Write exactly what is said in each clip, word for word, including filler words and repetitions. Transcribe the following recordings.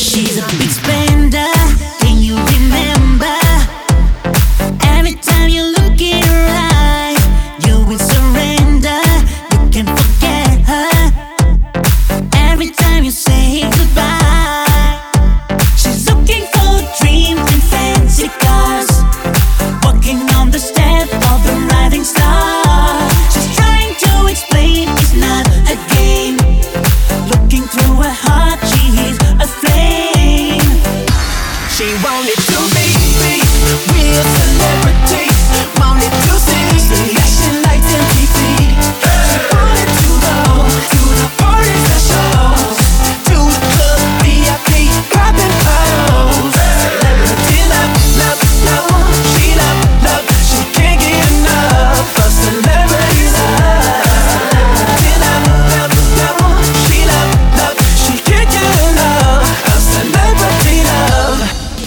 She's a big spender. Can you remember? Every time you look in her eye, you will surrender. You can forget her. Every time you say goodbye, she's looking for dreams and fancy cars, walking on the step of a rising star. She's trying to explain it's not a game. Looking through her heart, she's a flame. She wanted to be, be real celebrity. Wanted to see flashing lights and T V. She wanted to go to the parties and shows, to the club V I P, popping bottles. Celebrity love, love, love. She love, love. She can't get enough of celebrity love. Celebrity love, love, love. She love, love. She can't get enough of celebrity love.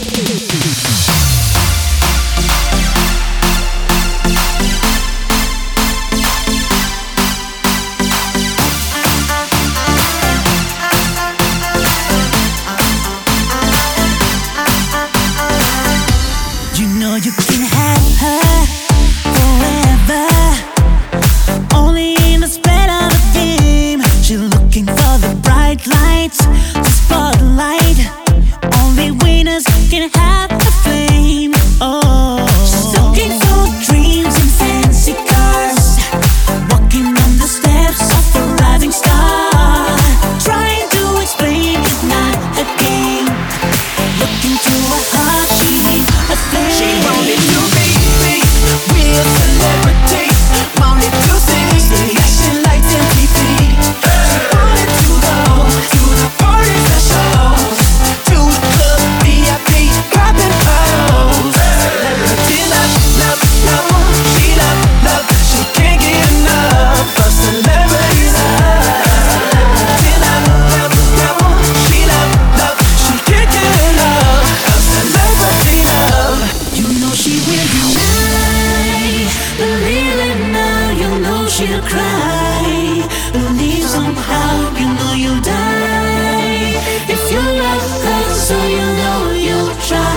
You know you can have her forever, only in the spread of a dim. She's looking for the bright lights, the spotlight. Only winners can have a flame. Oh, she's looking for dreams and fancy cars, walking on the steps of a rising star. Trying to explain it's not a game. Looking to her heart, she's a flame. She wanted to be, be real celebrity. Wanted to see flashing lights and T V. She wanted to go to the parties and shows, to the club V I P, popping bottles. Celebrity love, love, love. She love, love. She can't get enough of celebrity love. Celebrity love, love, love. She love, love. She can't get enough of celebrity love. You know she will deny. Believe it now, you know she'll cry. Believe somehow, you know you'll die. If you love her, so you know you'll try.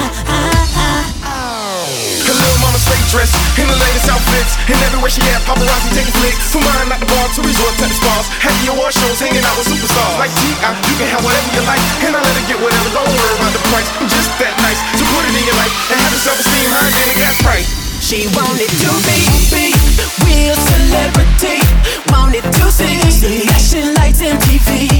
Her little mama stay dressed in the latest outfits, and everywhere she at, paparazzi taking flicks. From mine at the bar to resort to the spas, happy award shows, hanging out with superstars. Like T I, you can have whatever you like, and I let her get whatever. Don't worry about the price. I'm just that nice, so put it in your life and have your self-esteem higher than a gas price. She wanted to be, be real celebrity. Wanted to see flashing lights and T V.